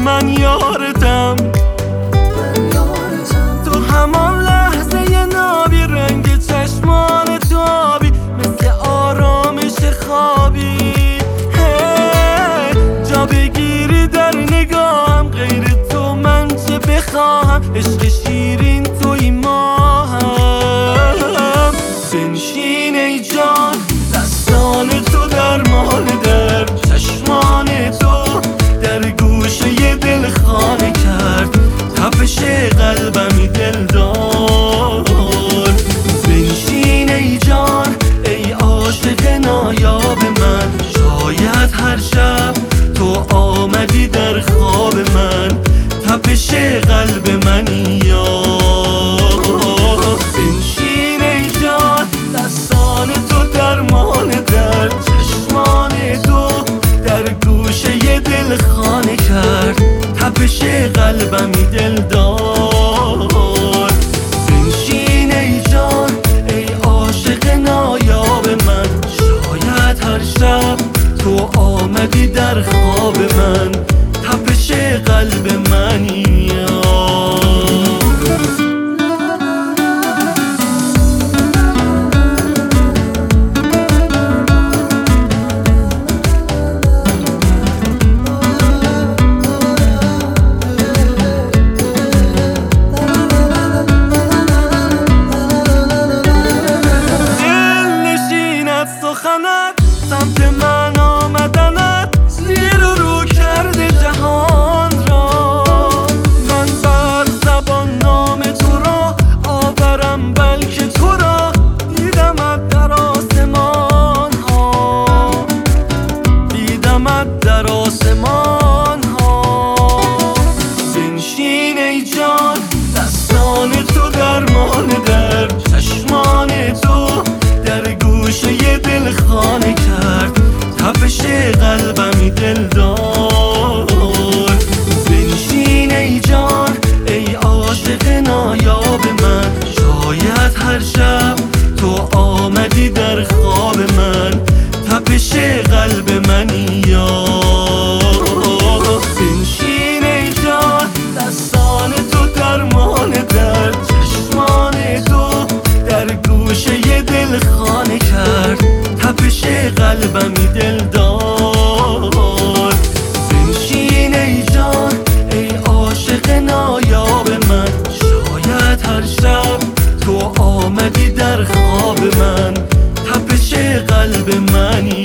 من یارتم، تو همان لحظه نابی، رنگ چشمان تو آبی، مثل آرامش خوابی. جا بگیری در نگاهم، غیر تو من چه بخواهم، عشق شیرین توی ماهم. بنشین ای جان، دستان تو درمان درد، چشمان تو در گوشه دل خانه کرد، تپش قلبمی دلدار. بنشین ای جان، ای عاشق نایاب من، شاید هر شب تو آمدی در خواب من، تپش قلب منی یار. بنشین ای جان، دستان تو درمان درد، چشمان تو در گوشه دل خانه کرد، تپش قلبمی دلدار. بنشین ای جان، ای عاشق نایاب من، شاید هر شب تو آمدی در خواب من، تپش قلب منی یار. سمت من آمدنت زیر و رو کرده جهان را، من بر زبان نام تو را آورم، بلکه تو را دیدمت در آسمان ها، دیدمت در آسمان ها. بنشین ای جان، دستان تو درمان درد، چشمان تو در گوشه دل خانه کرد، تپش قلبمی دلدار. بنشین ای جان، ای عاشق نایاب من، شاید هر شب تو آمدی در خواب من، تپش قلب منی یار. بنشین ای جان، دستان تو درمان درد، چشمان تو در گوشه دل خانه کرد، تپش قلبمی دلدار. بنشین ای جان، ای عاشق نایاب من، شاید هر شب تو آمدی در خواب من، تپش قلب منی